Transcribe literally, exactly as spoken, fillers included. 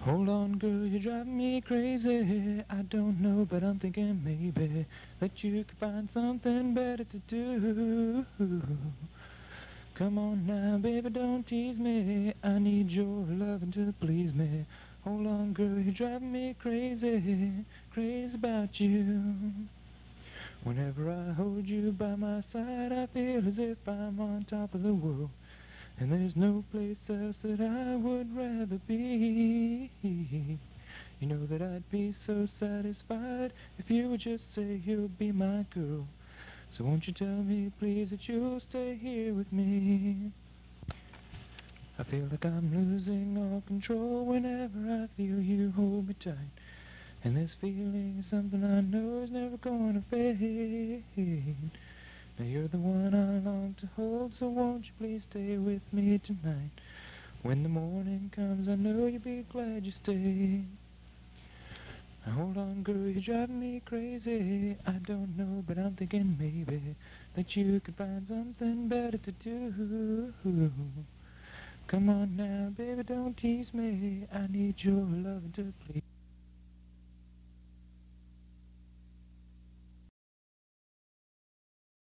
Hold on, girl, you're driving me crazy. I don't know, but I'm thinking maybe that you could find something better to do. Come on now, baby, don't tease me. I need your loving to please me. Hold on, girl, you're driving me crazy, crazy about you. Whenever I hold you by my side, I feel as if I'm on top of the world. And there's no place else that I would rather be. You know that I'd be so satisfied if you would just say you'll be my girl. So won't you tell me please that you'll stay here with me? I feel like I'm losing all control whenever I feel you hold me tight. And this feeling is something I know is never gonna fade. Now you're the one I long to hold, so won't you please stay with me tonight? When the morning comes, I know you'll be glad you stayed. Now hold on, girl, you're driving me crazy. I don't know, but I'm thinking maybe that you could find something better to do. Come on now, baby, don't tease me. I need your love to please.